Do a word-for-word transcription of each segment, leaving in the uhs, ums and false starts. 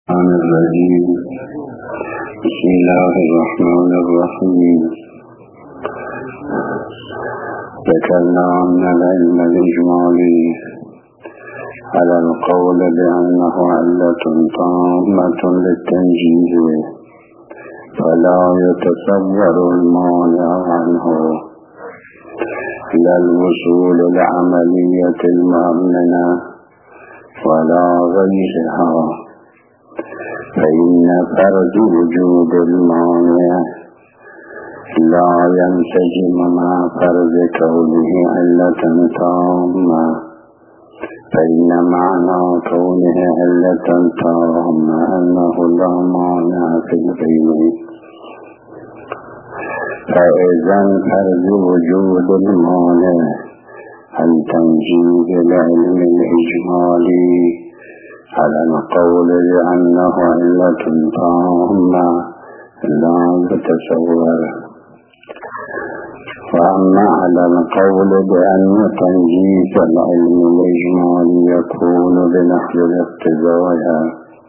الرحمن الرحيم. بسم الله الرحمن الرحيم. ذكرنا أن العلم الإجمالي على القول بأنه علة تامة للتنجيز فلا يتصور المانع عنه لا الوصول العملية المؤمنة ولا غيرها، فإن فرض وجود المانع لا ينسجم مع فرض كونه علة تامة، فإن معنى كونه علة تامة أنه لا مانع في الغيب. فإذا فرض وجود المانع عن تنجيز العلم الإجمالي على القول بأنه علة تامة لا يتصور. وأما على القول بأن تنجيز العلم الإجمالي يكون بنحو الاقتضاء،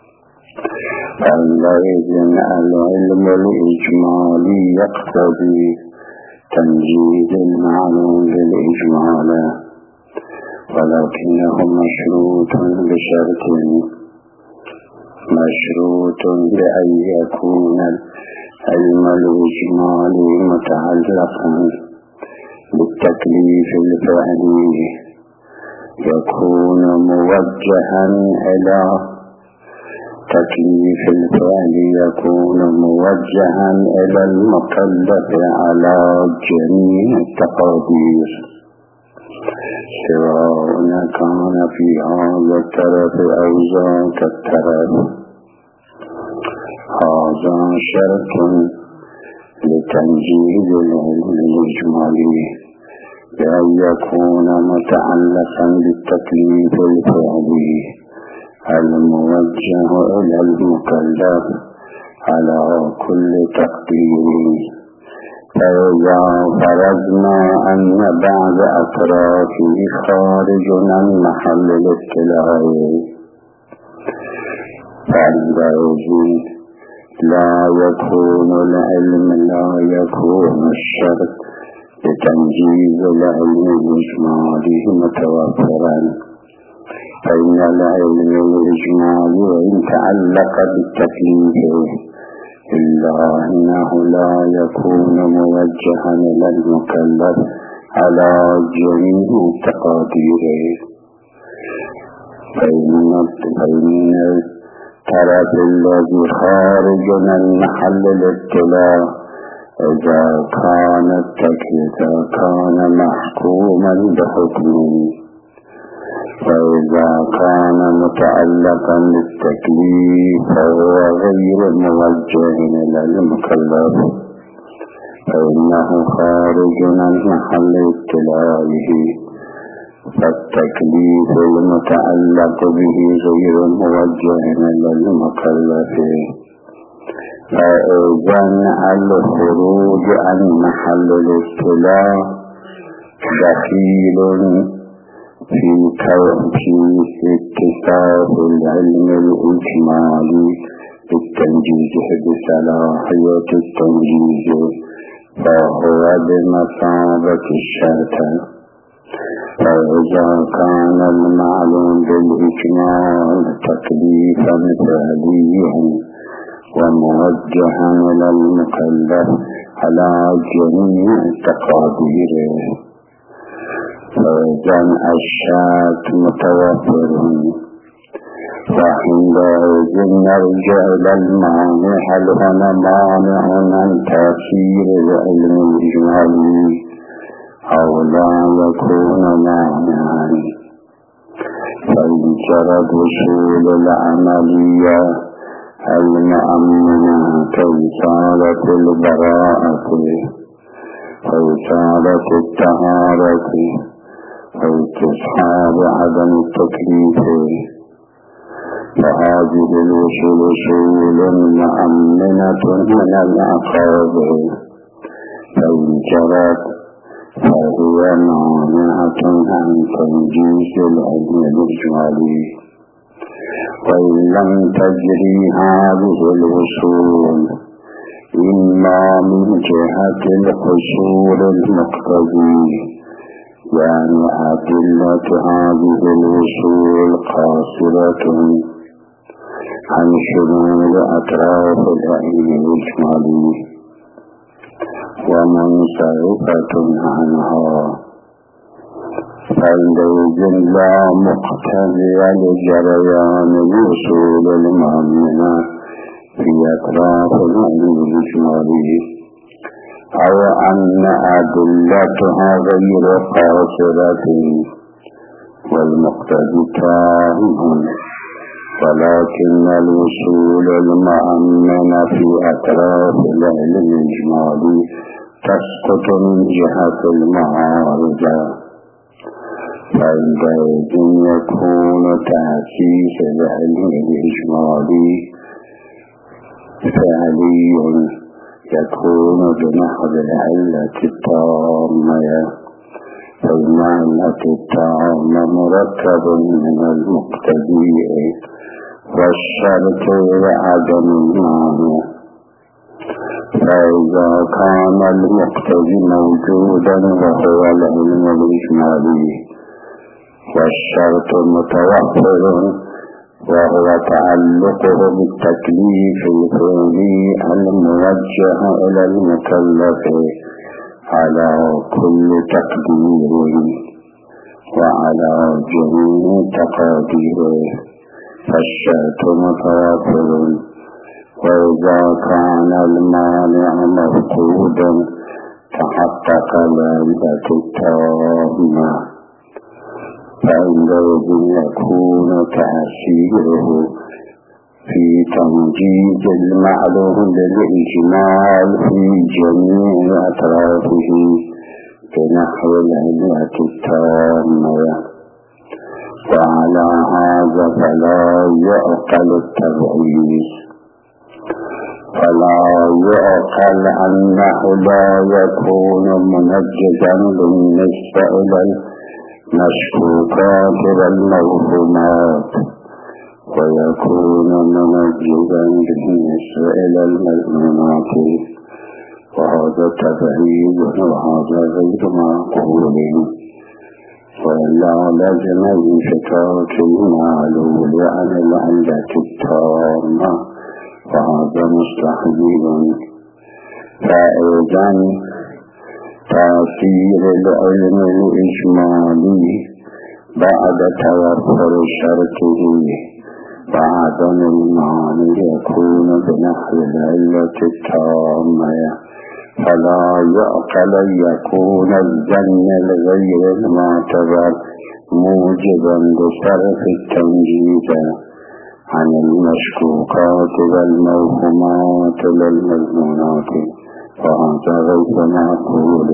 فعندئذ العلم الإجمالي يقتضي تنجيز المعلوم بالإجمال، ولكنه مشروط بشرط مشروط بأن يكون العلم الإجمالي متعلقا بالتكليف الفعلي، يكون موجها إلى تكليف الفعل يكون موجها إلى المكلف على جميع التقادير، سواء كان في هذا الطرف أو ذاك الطرف. هذا شرط لتنجيز العلم الإجمالي بأن يكون متعلقا بالتكليف الفعلي الموجه إلى المكلف على كل تقدير. فإذا فرضنا أن بعض أطرافه خارج عن محل الاطلاع، فعندئذ لا يكون العلم لا يكون الشرط لتنجيز العلم الإجمالي متوفرا، فإن العلم الإجمالي وإن تعلق بالتكليف إلا أنه لا يكون موجها إلى المكلف على جميع التقادير، فإن الطرف الذي خارج من محل الاطلاع إذا كان التكليف كان محكوما بحكمه، وإذا كان متعلقا بالتكليف فهو غير موجه إلى المكلف، فإنه خارج عن محل اطلاعه، فالتكليف المتعلق به غير موجه إلى المكلف. فإذا الخروج عن محل الاطلاع دخيل في في اتصاف العلم الإجمالي بالتنجيز بصلاحية التنجيز، فهو بمثابة الشرط. فإذا كان المعلوم بالإجمال تكليفا فعليا وموجها إلى المكلف على جميع التقادير، فإذا الشرط متوفر، فعندئذ نرجع إلى المانع، هل هنا مانع عن تأثير العلم الإجمالي أو لا يكون مانعا؟ فإن جرت وصول العملية المؤمنة كإزالة البراءة وإزالة الطهارة واستصحاب عدم التكليف، فهذه الوصول وصول مؤمنة من العقاب، فإن جرت فهي مانعة عن تنجيز العلم الإجمالي. وإن لم تجري هذه الوصول إلا من جهة القصور المقتضي، يعني أدلة هذه الوصول قاصرة عن شمول أطراف العلم الإجمالي ومنصرفة عنها، فعندئذ لا مقتضي لجريان الوصول المؤمنة في أطراف العلم الإجمالي، أو أن أدلتها غير قاصرة والمقتضي تام، ولكن الوصول المؤمن في أطراف العلم الإجمالي تسقط من جهة المعارضة، فعندئذ يكون تأسيس العلم الإجمالي فعلي، يكون بنحو العلة التامة، فالعلة التامة مركب من المقتضي والشرط وعدم المانع، فإذا كان المقتضي موجودا وهو العلم الإجمالي والشرط متوفر وهو تعلقه بالتكليف الفعلي الموجه إلى المكلف على كل تقدير وعلى جميع تقاديره، فالشرط متوفر. وإذا كان المانع مفقودا تحقق العلة التامة، فعندئذ يكون تأثيره في تمجيد المعلوم للإجمال في جميع أطرافه بنحو العلة التامة، وعلى هذا فلا يعقل التبعيض، فلا يعقل أنه لا يكون منجزا بالنسبة إلى المشكوكات والموهومات، ويكون منجزا بالنسبة إلى المذمومات، وهذا تبعيض وهذا غير معقول، ولا لازم انفكاك المعلول عن العلة التامة، وهذا مستحيل. فإذا تأثير العلم الإجمالي بعد توفر شرطه وعدم المانع يكون بنحو العلة التامة، فلا يعقل يكون الظن الغير المعتبر موجبا لصرف التمجيد عن المشكوكات والموهومات للمذمومات، وهذا غير معقول.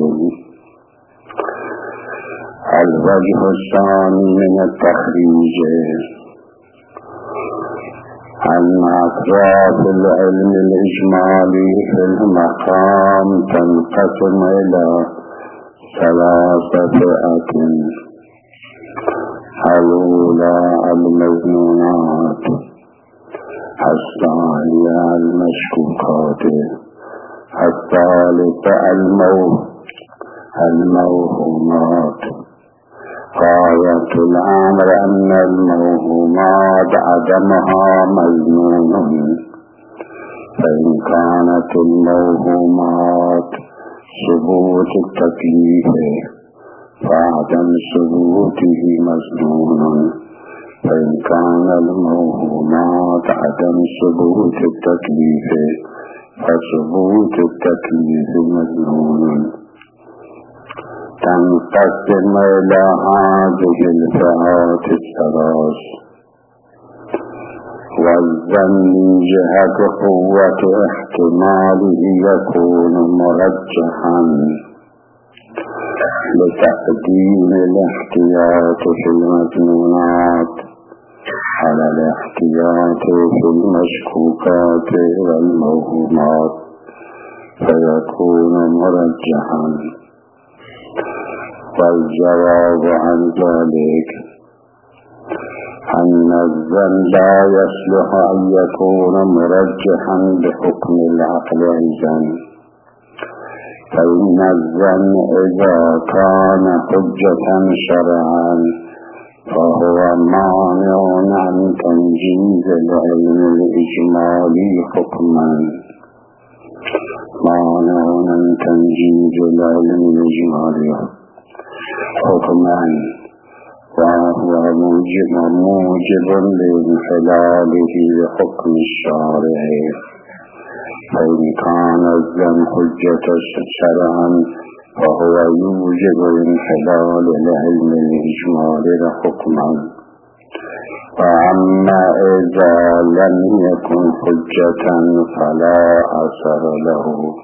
الوجه الثاني من التخريج أن أطراف العلم الإجمالي في المقام تنقسم إلى ثلاثة فئات: الأولى المذمومات، الثانية المشكوكات، الثالثة الموهومات. غاية الأمر أن الموهومات عدمها مذموم، فإن كانت الموهومات ثبوت التكليف فعدم ثبوته مذموم، فإن كان الموهومات عدم ثبوت التكليف فثبوت التكليف مذموم. تنقسم إلى هذه الفئات الثلاث: والظن جهة قوة احتماله يكون مرجحا لتقديم الاحتياط في المظنونات على الاحتياط في المشكوكات والموهومات، فيكون مرجحا. والجواب عن ذلك أن الظن لا يصلح أن يكون مرجحا بحكم العقل أيضا، فإن الظن إذا كان حجة شرعا فهو مانع عن تنجيز العلم الإجمالي حكما، مانع عن تنجيز العلم الإجمالي حكما، وهو موجب موجب لانحلاله بحكم الشارع. فإن كان الظن حجة شرعا فهو يوجب انحلال العلم الإجمالي حكما. وأما إذا لم يكن حجة فلا أثر له،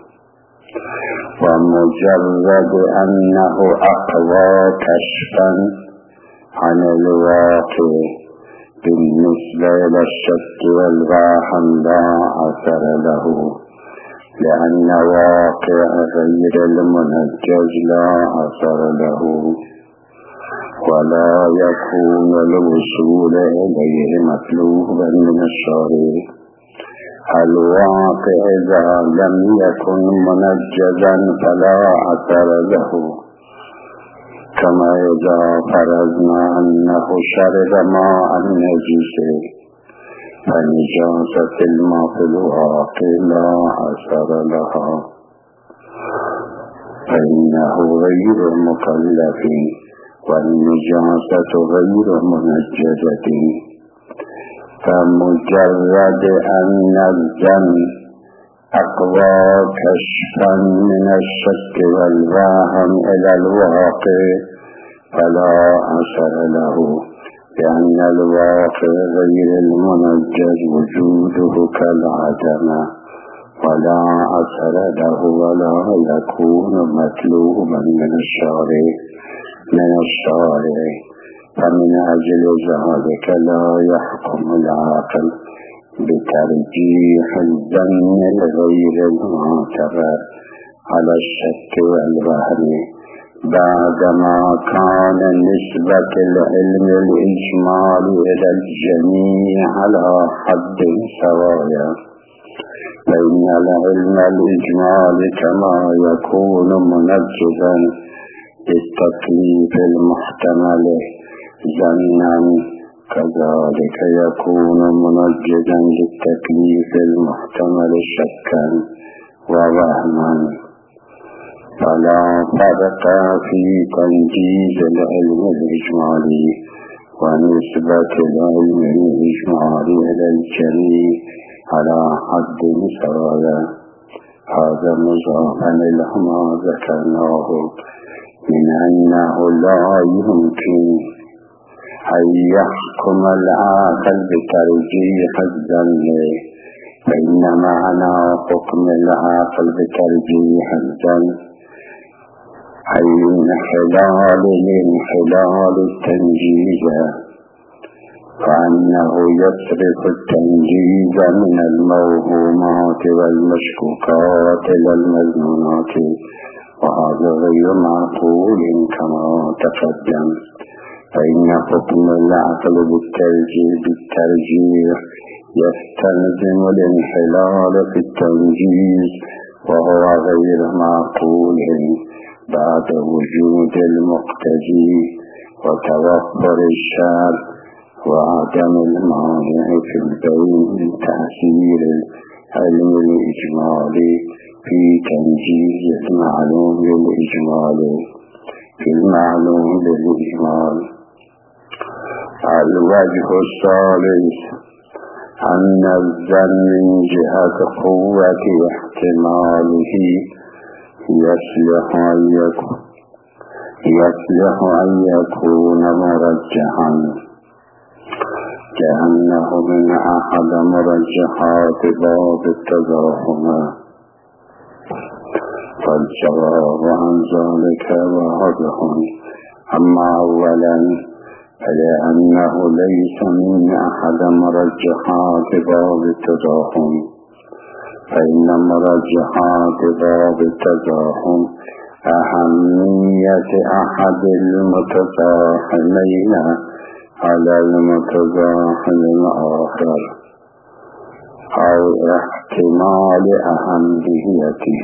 ومجرد أنه أقوى كشفا عن الواقع بالنسبة إلى الشك والوهم لا أثر له، لأن واقع غير المنجز لا أثر له، ولا يكون الوصول إليه مطلوبا من الشارع. الواقع إذا لم يكن منجزا فلا أثر له، كما إذا فرضنا أنه شرب ماء نجسا فنجاسة الماء في الواقع لا أثر لها، فإنه غير مكلف والنجاسة غير منجزة. فمجرد أن الظن أقوى كشفا من الشك والوهم إلى الواقع فلا أثر له، لأن الواقع غير المنجز وجوده كالعدم ولا أثر له، ولا يكون مطلوبا من الشارع من الشارع فمن أجل ذلك لا يحكم العاقل بترجيح الظن الغير المعتبر على الشك والوهم، بعدما كان نسبة العلم الإجمالي إلى الجميع على حد سوايا. فإن العلم الإجمالي كما يكون منجزا بالتكليف المحتمل ظنا كذلك يكون منجزا للتكليف المحتمل شكا ووهما، فلا فرق في تنجيز العلم الإجمالي ونسبة العلم الإجمالي إلى الجميع على حد سوايا. هذا مضافا إلى ما ذكرناه من أنه لا يمكن أن يحكم العاقل بترجيح الظن، فإن معنى حكم العاقل بترجيح الظن أي انحلال لانحلال التنجيز، فأنه يصرف التنجيز من الموهومات والمشكوكات إلى المظنونات، وهذا غير معقول كما تقدم. فإن حكم العقل بالترجيح بالترجيح يستلزم الانحلال في التنجيز، وهو غير معقول بعد وجود المقتضي وتوفر الشرط وعدم المانع في البين من تأثير العلم الإجمالي في تنجيز المعلوم للإجمالي في المعلوم للإجمال. الوجه الثالث أن الظن من جهة قوة احتماله يصلح أن يكون يصلح أن يكون مرجحا، لأنه من أحد مرجحات باب التزاحم. فالجواب عن ذلك واضح. أما أولا فلأنه ليس من أحد مرجحات باب التزاحم، فإن مرجحات باب التزاحم أهمية أحد المتزاحمين على المتزاحم الآخر أو احتمال أهميته،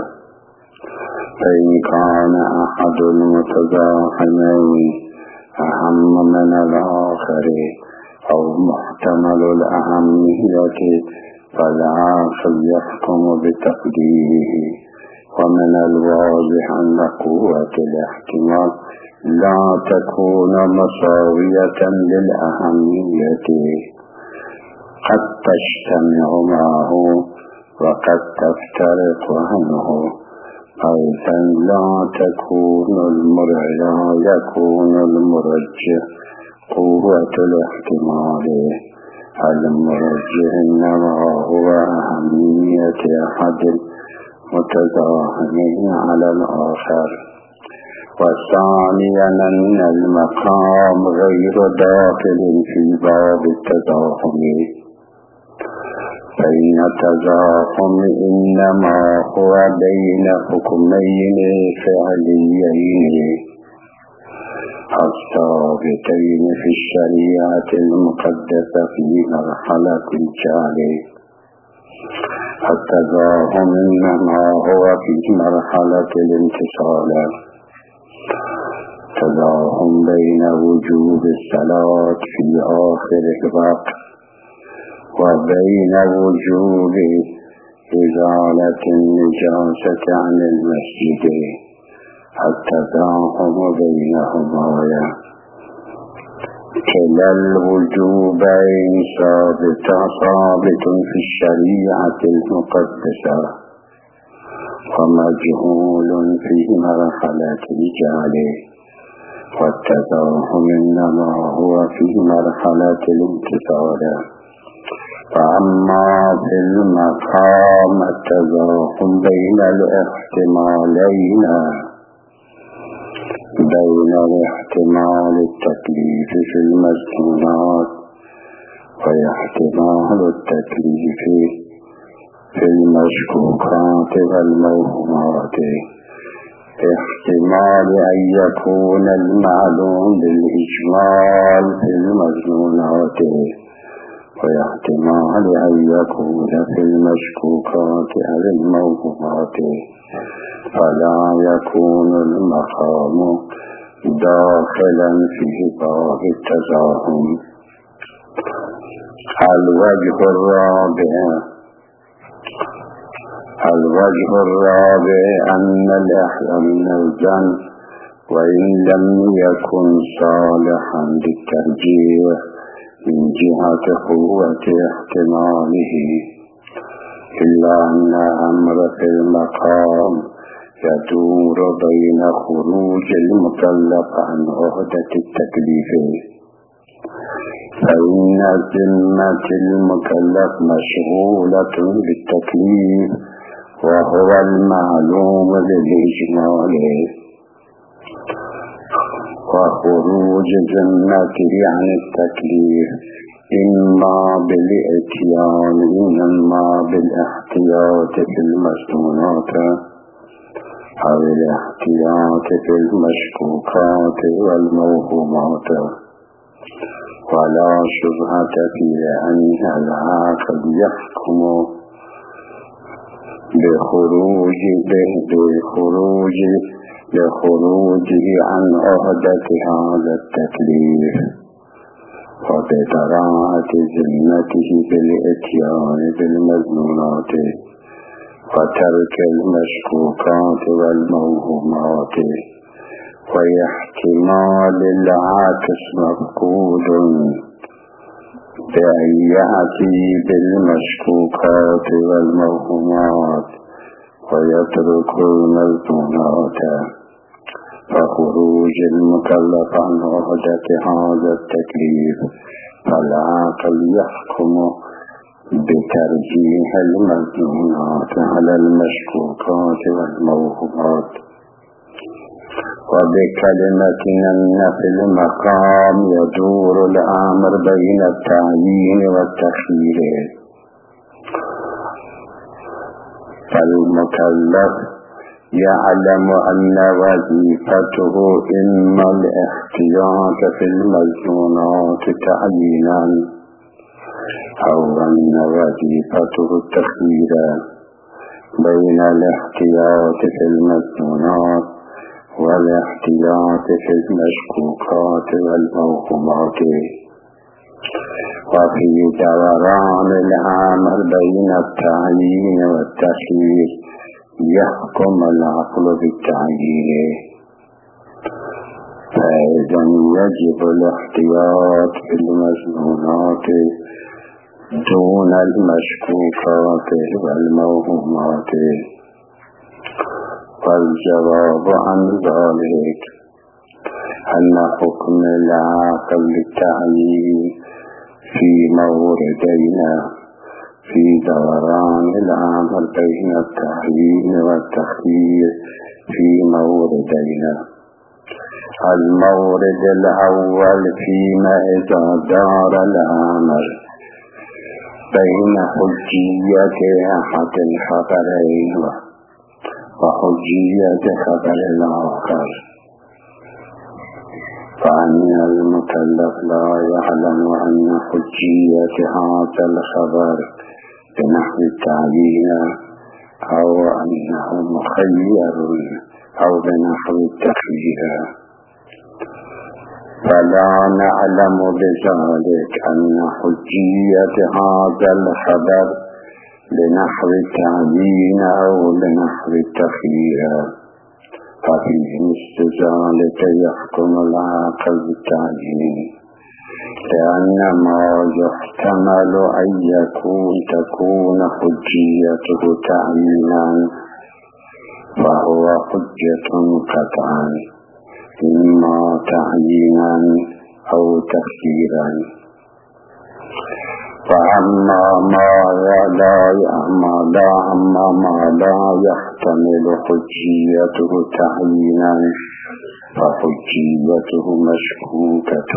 فإن كان أحد المتزاحمين أهم من الآخر أو محتمل الأهمية فالعاقل يحكم بتقديره. ومن الواضح أن قوة الاحتمال لا تكون مساوية للأهمية، قد تجتمع معه وقد تفترق عنه. أيضا لا تكون المرجع يكون المرجح قوة الاحتمال، المرجح إنما هو أهمية أحد متزاحمين على الآخر. وثانيا أن المقام غير داخل في باب التزاحم، فإن التزاحم إنما هو بين حكمين فعليين الثابتين في الشريعة المقدسة في مرحلة الجهل. التزاحم إنما هو في مرحلة الانتصال، تزاحم بين وجوب الصلاة في آخر الوقت وبين وجوب إزالة النجاسة عن المسجد. التزاحم بينهما كلا الوجوبين ثابت ثابت في الشريعة المقدسة ومجهول في مرحلة الجهل. والتزاحم إنما هو في مرحلة الانتصال. فأما في المقام التزاحم بين الاحتمالين، بين الاحتمال التكليف في المسنونات واحتمال التكليف في المشكوكات والموهومات. احتمال أن يكون المعلوم بالإجمال في المسنونات، واحتمال أن يكون في المشكوكات أو الموهومات. فلا يكون المقام داخلا في باب التزاحم. الوجه الرابع الوجه الرابع أن الأحزان وإن لم يكن صالحا للترجيح من جهة قوة احتماله، إلا أن أمر في المقام يدور بين خروج المكلف عن عهدة التكليف. فإن ذمة المكلف مشغولة بالتكليف وهو المعلوم بالإجمال، وخروج ذمته عن التكليف إما بالإتيان إما بالاحتياط في المسنونات أو الاحتياط في المشكوكات والموهومات. ولا شبهة في أن العاقل يحكم بخروج بخروج بخروجه عن عهدة هذا التكليف وببراءة ذمته بالإتيان بالمسنونات وترك المشكوكات والموهومات. واحتمال العكس مفقود بأن يأتي بالمشكوكات والموهومات ويترك المسنونات. فخروج المكلف عن عهدة هذا التكليف فالعاقل يحكم بترجيح المسنونات على المشكوكات والموهومات. وبكلمة أن في المقام يدور الأمر بين التعيين والتخيير. فالمكلف يعلم أن وظيفته إما الاحتياط في المزنونات تعيينا أو أن وظيفته التخيير بين الاحتياط في المزنونات والاحتياط في المشكوكات والموهومات، وفي دوران العمل بين التعيين والتخيير يحكم العقل بالتعيين. فإذا يجب الاحتياط في المزنونات دون المشكوكات والموهومات. والجواب عن ذلك أن حكم العقل بالتعيين في موردين في دوران العمل بين التعيين والتخيير في موردين. المورد الأول فيما إذا دار العمل بين حجية أحد الخبرين وحجية خبر الآخر، فأن المكلف لا يعلم أن حجية هذا الخبر بنحو التعيين أو أنه مخير أو بنحو التخيير، فلا نعلم بذلك أن حجية هذا الخبر لنحو التعيين أو لنحو التخيير، ففي مثل ذلك يحكم العقل بالتعيين، لأن ما يحتمل أن يكون تكون حجيته تعيينا فهو حجة قطعا، إما تعيينا أو تخييرا. فأما ما لا يعمل أما ما لا يحتمل حجيته تعيينا فحجيته مشكوكة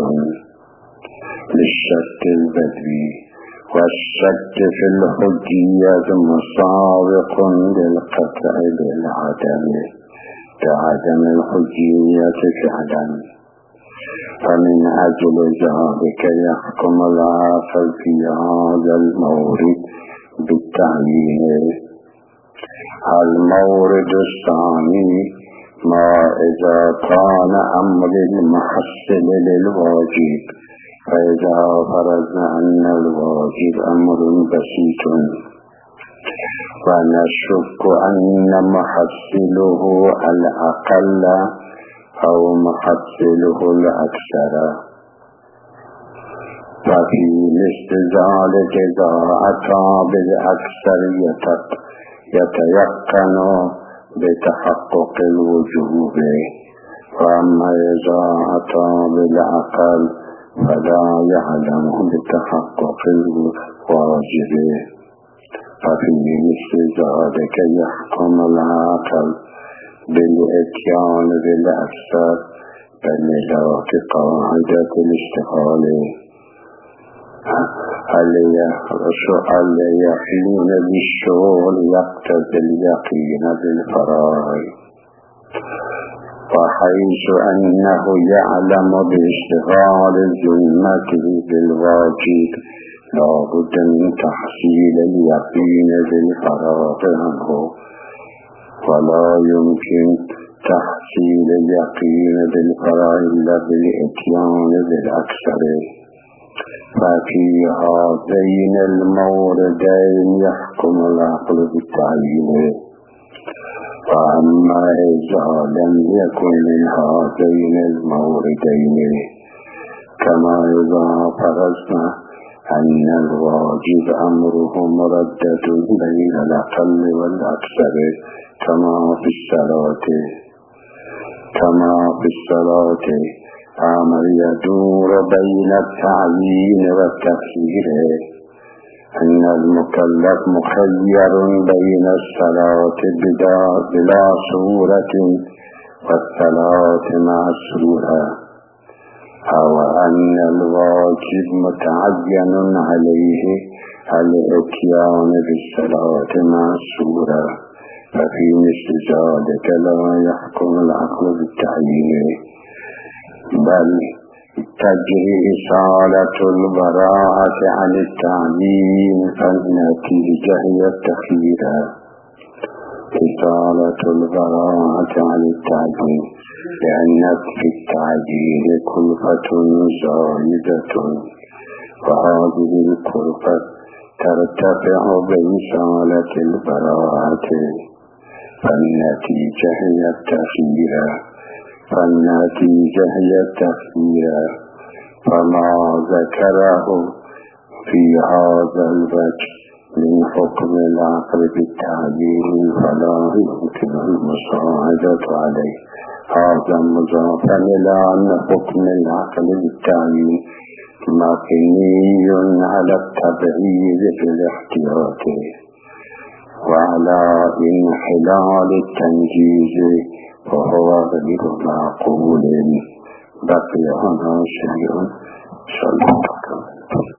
للشك البدوي، والشك في الحجية مساوق للقطع بالعدم بعدم الحجية فعلا. فمن أجل ذلك يحكم العقل في هذا المورد بالتعيين. المورد الثاني ما إذا كان أمر المحصل للواجب، فإذا فرضنا أن الواجب أمر بسيط ونشك أن محصله الأقل أو محصله الأكثر، ففي مثل ذلك إذا أتى بالأكثر يتيقن بتحقق الوجوب، وأما إذا أتى بالأقل فلا يعلم بتحقق الواجب، ففي مثل ذلك يحكم العقل بالإتيان بالأكثر بملاك قاعدة الاشتغال هل يحين بالشغل يقتضي اليقين بالفرائض، وحيث أنه يعلم باشتغال ذمته بالواجب لا بد من تحصيل اليقين بالفراغ عنه، ولا يمكن تحصيل اليقين بالفراغ إلا بالإتيان بالأكثر. ففي هذين الموردين يحكم العقل بالتعيين. فأما إذا لم يكن من هذين الموردين كما إذا فرضنا أن الواجب أمره مردد بين الأقل والأكثر كما في الصلاة كما في الصلاة أمر يدور بين التعيين والتخيير، أن المكلف مخير بين الصلاة بلا صورة والصلاة مع الصورة، أو أن الواجب متعين عليه الاتيان بالصلاة مع الصورة ففي مثل ذلك لا يحكم العقل بالتعيين، بل تجري إصالة البراءة عن التعيين، فالنتيجة هي التخيير. إصالة البراءة عن التعيين لأن في التعيين كلفة زائدة، وهذه الكلفة ترتفع بإصالة البراءة، فالنتيجة هي التخيير فالنتيجة هي التخيير فما ذكره في هذا الوجه من حكم العقل بالتعيين فلا يمكن المساعدة عليه. هذا مضافا إلى أن حكم العقل بالتعيين مبني على التبعيد في الاحتياط وعلى انحلال التنجيز، وهو غير معقول. بقي هنا شيء. صلى الله عليه وسلم.